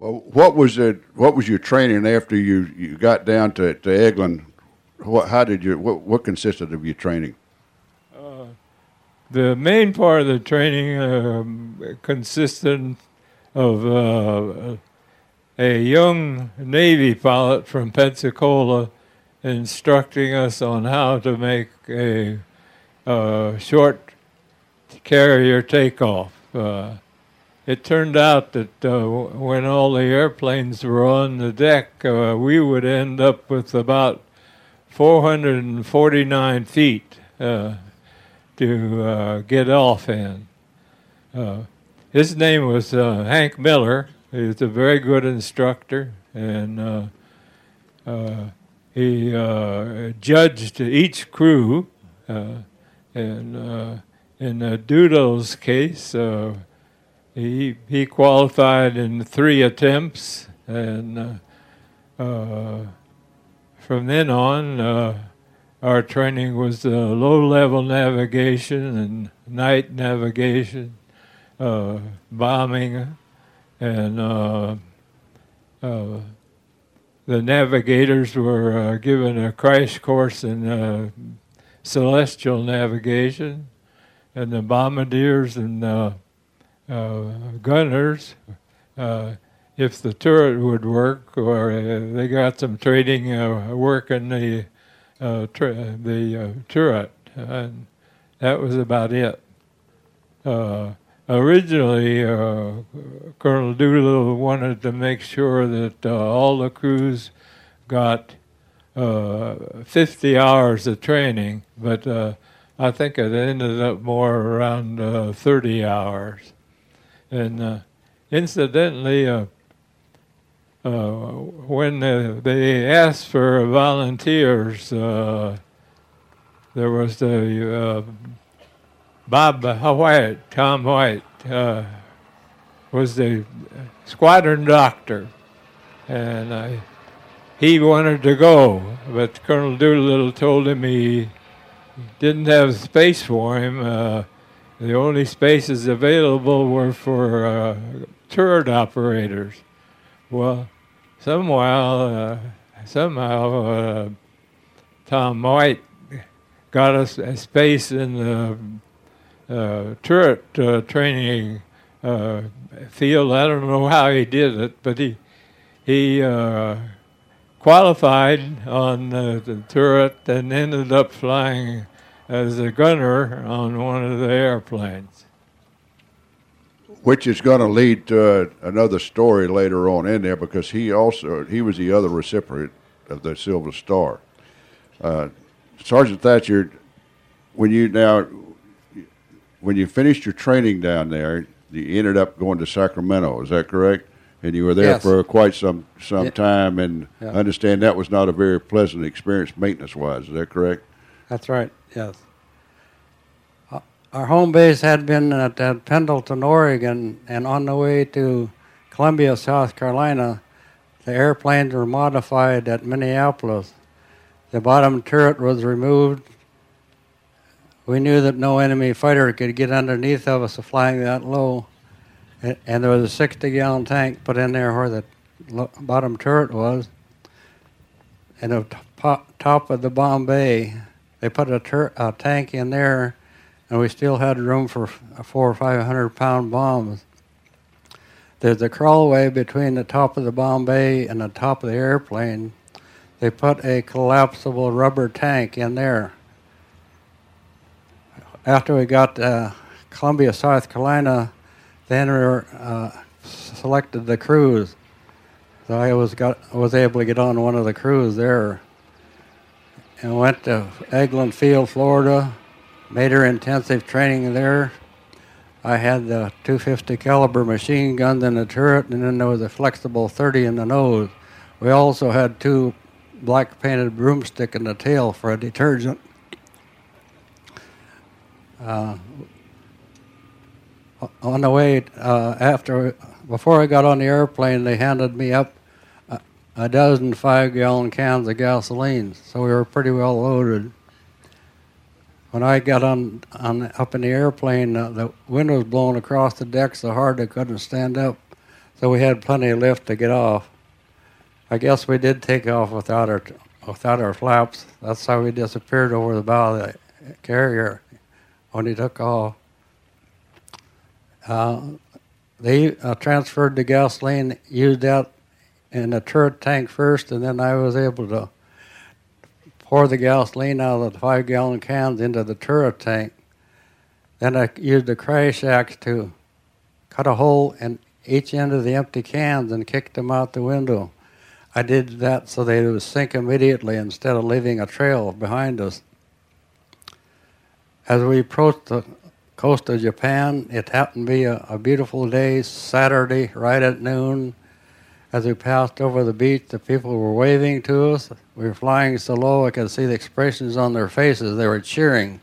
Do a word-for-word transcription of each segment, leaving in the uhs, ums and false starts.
Well, what was it? What was your training after you, you got down to to Eglin? What, how did you? What, what consisted of your training? Uh, the main part of the training um, consisted of uh, a young Navy pilot from Pensacola instructing us on how to make a, a short carrier takeoff. Uh, It turned out that uh, when all the airplanes were on the deck, uh, we would end up with about four hundred forty-nine feet uh, to uh, get off in. Uh, his name was uh, Hank Miller. He was a very good instructor, and uh, uh, he uh, judged each crew. Uh, and uh, in uh, Doodle's case, uh, He he qualified in three attempts, and uh, uh, from then on, uh, our training was uh, low-level navigation and night navigation, uh, bombing, and uh, uh, the navigators were uh, given a crash course in uh, celestial navigation, and the bombardiers and uh, Uh, gunners, uh, if the turret would work, or uh, they got some training uh, work in the uh, tur- the uh, turret, and that was about it. Uh, originally, uh, Colonel Doolittle wanted to make sure that uh, all the crews got uh, fifty hours of training, but uh, I think it ended up more around uh, thirty hours. And uh, incidentally, uh, uh, when uh, they asked for volunteers, uh, there was the uh, Bob White, Tom White, uh, was the squadron doctor, and uh, he wanted to go, but Colonel Doolittle told him he didn't have space for him. Uh, The only spaces available were for uh, turret operators. Well, somehow, uh, somehow, uh, Tom White got us a space in the uh, turret uh, training uh, field. I don't know how he did it, but he he uh, qualified on uh, the turret and ended up flying as a gunner on one of the airplanes. Which is going to lead to uh, another story later on in there, because he also he was the other recipient of the Silver Star. Uh, Sergeant Thatcher, when you now when you finished your training down there, you ended up going to Sacramento. Is that correct? And you were there yes. for quite some some yeah. time, and yeah. I understand that was not a very pleasant experience maintenance-wise. Is that correct? That's right, yes. Uh, our home base had been at, at Pendleton, Oregon, and on the way to Columbia, South Carolina, the airplanes were modified at Minneapolis. The bottom turret was removed. We knew that no enemy fighter could get underneath of us flying that low, and, and there was a sixty-gallon tank put in there where the lo- bottom turret was, and the top, top of the bomb bay. They put a, tur- a tank in there, and we still had room for four or five hundred pound bombs. There's a crawlway between the top of the bomb bay and the top of the airplane. They put a collapsible rubber tank in there. After we got to Columbia, South Carolina, then we were, uh, selected the cruise. So I was got was able to get on one of the crews there. And went to Eglin Field, Florida, made her intensive training there. I had the two fifty caliber machine gun in the turret, and then there was a flexible thirty in the nose. We also had two black painted broomstick in the tail for a detergent. Uh, on the way, uh, after, before I got on the airplane, they handed me up a dozen five-gallon cans of gasoline, so we were pretty well loaded. When I got on, on up in the airplane, uh, the wind was blowing across the deck so hard I couldn't stand up. So so we had plenty of lift to get off. I guess we did take off without our without our flaps. That's how we disappeared over the bow of the carrier when he took off. Uh, they uh, transferred the gasoline, used that in the turret tank first, and then I was able to pour the gasoline out of the five-gallon cans into the turret tank. Then I used the crash axe to cut a hole in each end of the empty cans and kicked them out the window. I did that so they would sink immediately instead of leaving a trail behind us. As we approached the coast of Japan, it happened to be a, a beautiful day, Saturday, right at noon. As we passed over the beach, the people were waving to us. We were flying so low I could see the expressions on their faces. They were cheering.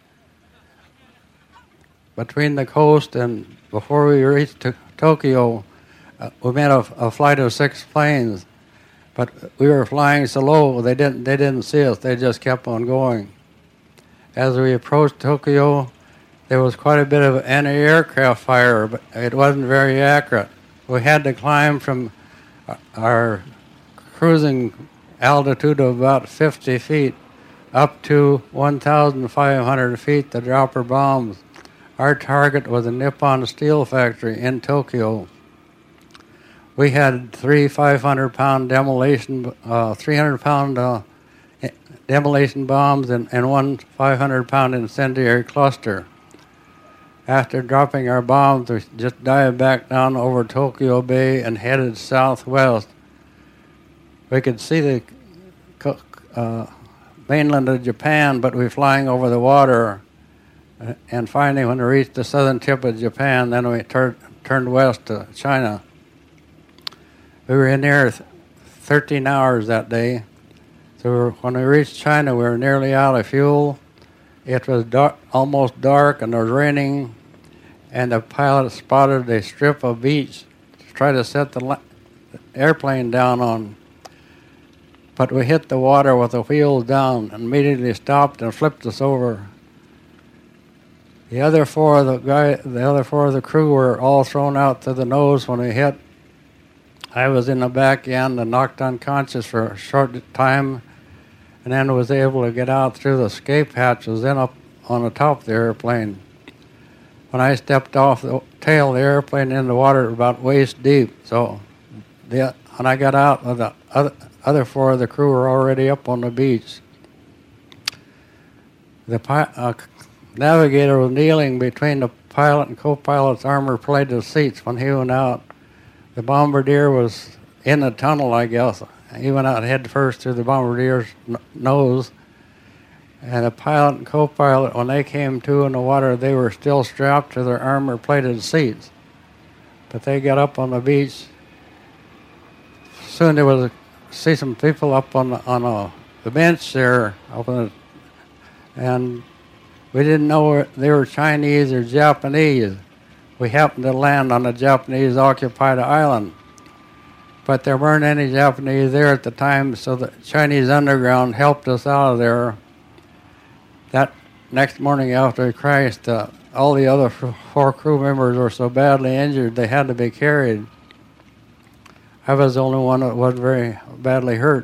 Between the coast and before we reached to Tokyo, uh, we met a, a flight of six planes. But we were flying so low, they didn't, they didn't see us. They just kept on going. As we approached Tokyo, there was quite a bit of anti-aircraft fire, but it wasn't very accurate. We had to climb from our cruising altitude of about fifty feet up to one thousand five hundred feet to drop our bombs. Our target was a Nippon Steel factory in Tokyo. We had three five hundred pound demolition, uh, three hundred pound uh, demolition bombs and, and one five hundred pound incendiary cluster. After dropping our bombs, we just dived back down over Tokyo Bay and headed southwest. We could see the uh, mainland of Japan, but we were flying over the water. And finally, when we reached the southern tip of Japan, then we tur- turned west to China. We were in there th- thirteen hours that day. So we were, when we reached China, we were nearly out of fuel. It was dark, almost dark, and it was raining. And the pilot spotted a strip of beach to try to set the la- airplane down on. But we hit the water with the wheels down and immediately stopped and flipped us over. The other four of the guy, the other four of the crew were all thrown out to the nose when we hit. I was in the back end and knocked unconscious for a short time, and then was able to get out through the escape hatches, then up on the top of the airplane. When I stepped off the tail of the airplane in the water about waist deep, so the, when I got out, the other, other four of the crew were already up on the beach. The uh, navigator was kneeling between the pilot and co-pilot's armor-plated seats when he went out. The bombardier was in the tunnel, I guess. He went out head first through the bombardier's n- nose. And the pilot and co-pilot, when they came to in the water, they were still strapped to their armor-plated seats. But they got up on the beach. Soon there was a, see some people up on the, on a, the bench there, up on the, and we didn't know they were Chinese or Japanese. We happened to land on a Japanese-occupied island. But there weren't any Japanese there at the time, so the Chinese underground helped us out of there. That next morning after we crashed, uh, all the other f- four crew members were so badly injured they had to be carried. I was the only one that wasn't very badly hurt.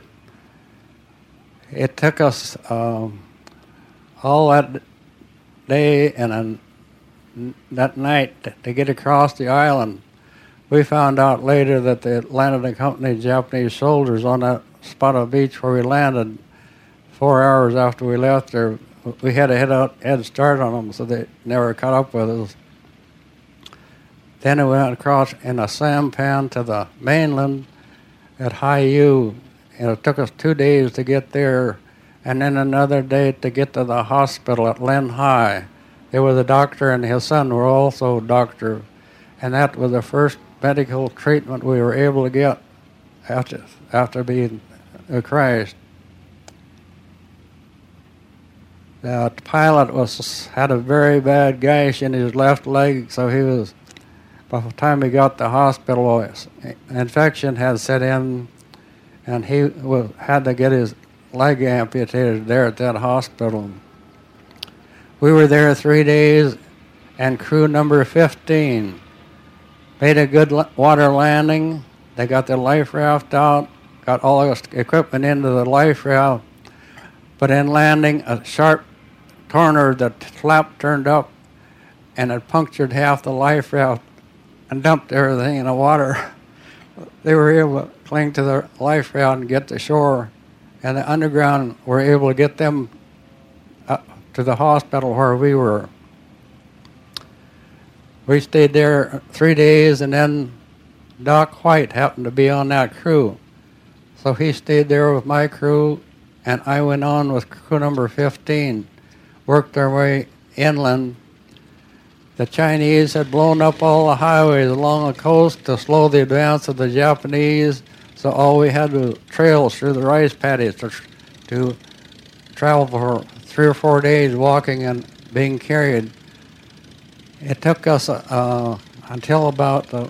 It took us um, all that day and uh, that night to, to get across the island. We found out later that they landed accompanied Japanese soldiers on that spot of beach where we landed. Four hours after we left there, we had a head out head start on them, so they never caught up with us. Then we went across in a sampan to the mainland at Haiyu, and it took us two days to get there, and then another day to get to the hospital at Linhai. There was a doctor, and his son were also a doctor, and that was the first medical treatment we were able to get after after being uh, crashed. The pilot was had a very bad gash in his left leg, so he was, by the time he got to the hospital, infection had set in, and he was, had to get his leg amputated there at that hospital. We were there three days, and crew number fifteen made a good water landing, They got the life raft out, got all the equipment into the life raft, but in landing, a sharp corner, the flap turned up, and it punctured half the life raft and dumped everything in the water. They were able to cling to the life raft and get to shore, and the underground were able to get them up to the hospital where we were. We stayed there three days, and then Doc White happened to be on that crew. So he stayed there with my crew, and I went on with crew number fifteen, worked our way inland. The Chinese had blown up all the highways along the coast to slow the advance of the Japanese, so all we had was trails through the rice paddies to, to travel for three or four days walking and being carried. It took us uh, until about the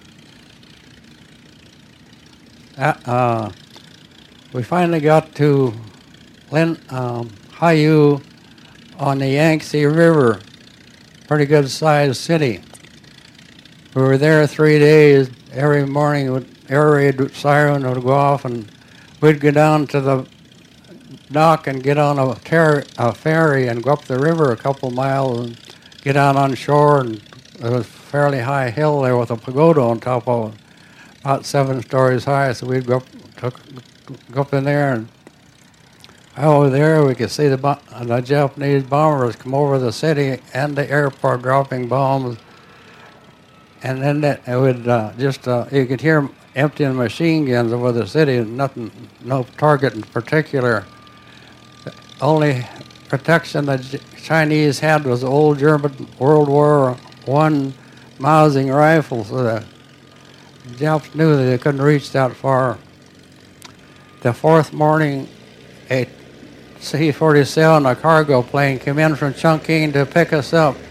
uh, uh, we finally got to Lin, um, Haiyu on the Yangtze River, pretty good sized city. We were there three days. Every morning, would, air raid siren would go off, and we'd go down to the dock and get on a, ter- a ferry and go up the river a couple miles and get out on shore. And there was a fairly high hill there with a pagoda on top of it, about seven stories high. So we'd go up, took, go up in there, and over there we could see the, bo- the Japanese bombers come over the city and the airport dropping bombs. And then that, it would uh, just, uh, you could hear them emptying machine guns over the city, nothing, no target in particular. The only protection the J- Chinese had was old German World War One Mousing rifles. So the Japs knew that they couldn't reach that far. The fourth morning, a C forty-seven, a cargo plane, came in from Chongqing to pick us up.